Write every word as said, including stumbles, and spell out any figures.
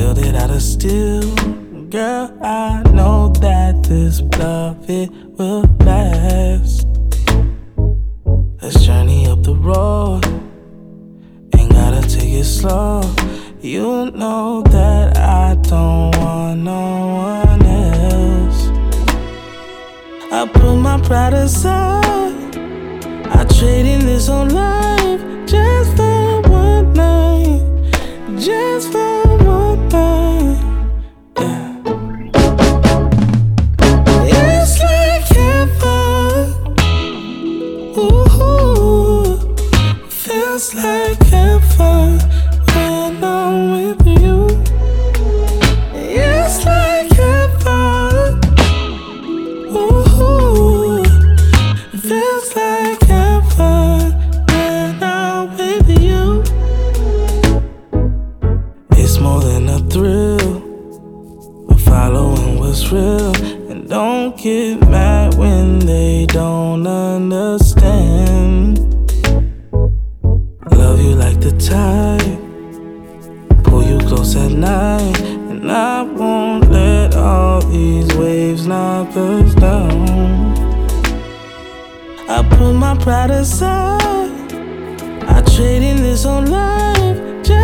build it out of steel. Girl, I know that this love, it will last. Let's journey up the road, ain't gotta take it slow. You know that I don't want no one else. I put my pride aside, I trade in this on life just for one night, just for one night. Yeah. It's like heaven, ooh, feels like heaven when I'm with you. It's like heaven, ooh, feels like heaven when I'm with you. It's more than a thrill, but following what's real. And don't get mad when they don't understand. Love you like the tide, pull you close at night, and I won't let all these waves knock us down. I put my pride aside, I trade in this on life.